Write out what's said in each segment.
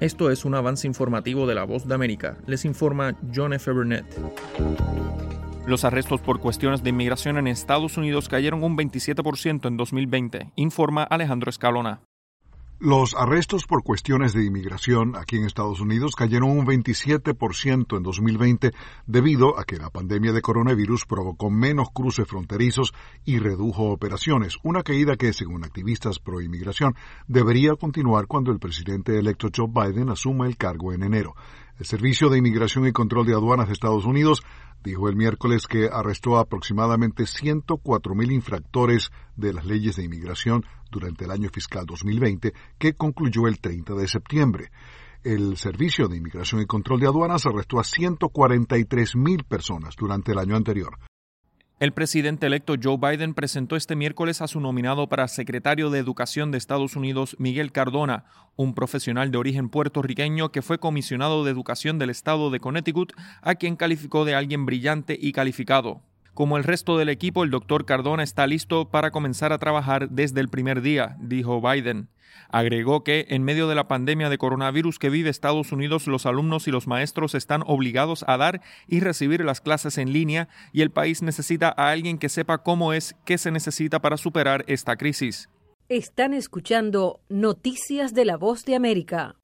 Esto es un avance informativo de La Voz de América. Les informa John F. Burnett. Los arrestos por cuestiones de inmigración en Estados Unidos cayeron un 27% en 2020, informa Alejandro Escalona. Los arrestos por cuestiones de inmigración aquí en Estados Unidos cayeron un 27% en 2020 debido a que la pandemia de coronavirus provocó menos cruces fronterizos y redujo operaciones, una caída que, según activistas pro inmigración, debería continuar cuando el presidente electo Joe Biden asuma el cargo en enero. El Servicio de Inmigración y Control de Aduanas de Estados Unidos dijo el miércoles que arrestó a aproximadamente 104,000 infractores de las leyes de inmigración durante el año fiscal 2020, que concluyó el 30 de septiembre. El Servicio de Inmigración y Control de Aduanas arrestó a 143,000 personas durante el año anterior. El presidente electo Joe Biden presentó este miércoles a su nominado para secretario de Educación de Estados Unidos, Miguel Cardona, un profesional de origen puertorriqueño que fue comisionado de Educación del estado de Connecticut, a quien calificó de alguien brillante y calificado. Como el resto del equipo, el doctor Cardona está listo para comenzar a trabajar desde el primer día, dijo Biden. Agregó que, en medio de la pandemia de coronavirus que vive Estados Unidos, los alumnos y los maestros están obligados a dar y recibir las clases en línea y el país necesita a alguien que sepa cómo es que se necesita para superar esta crisis. Están escuchando Noticias de La Voz de América.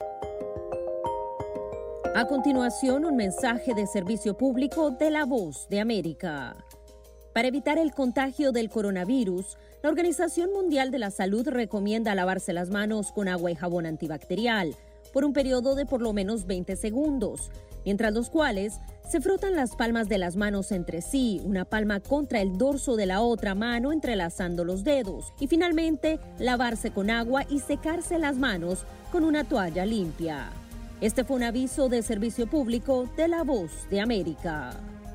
A continuación, un mensaje de servicio público de La Voz de América. Para evitar el contagio del coronavirus, la Organización Mundial de la Salud recomienda lavarse las manos con agua y jabón antibacterial por un periodo de por lo menos 20 segundos, mientras los cuales se frotan las palmas de las manos entre sí, una palma contra el dorso de la otra mano entrelazando los dedos, y finalmente lavarse con agua y secarse las manos con una toalla limpia. Este fue un aviso de servicio público de La Voz de América.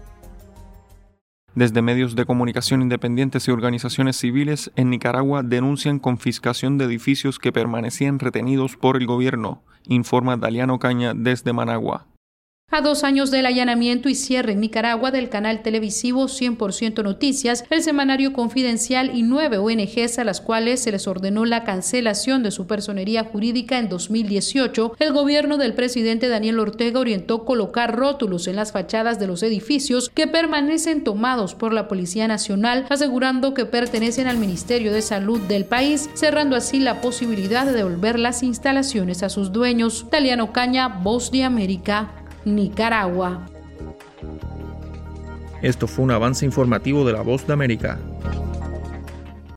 Desde medios de comunicación independientes y organizaciones civiles en Nicaragua denuncian confiscación de edificios que permanecían retenidos por el gobierno, informa Daliano Caña desde Managua. A 2 años del allanamiento y cierre en Nicaragua del canal televisivo 100% Noticias, el semanario Confidencial y 9 ONGs a las cuales se les ordenó la cancelación de su personería jurídica en 2018, el gobierno del presidente Daniel Ortega orientó colocar rótulos en las fachadas de los edificios que permanecen tomados por la Policía Nacional, asegurando que pertenecen al Ministerio de Salud del país, cerrando así la posibilidad de devolver las instalaciones a sus dueños. Daliano Caña, Voz de América, Nicaragua. Esto fue un avance informativo de La Voz de América.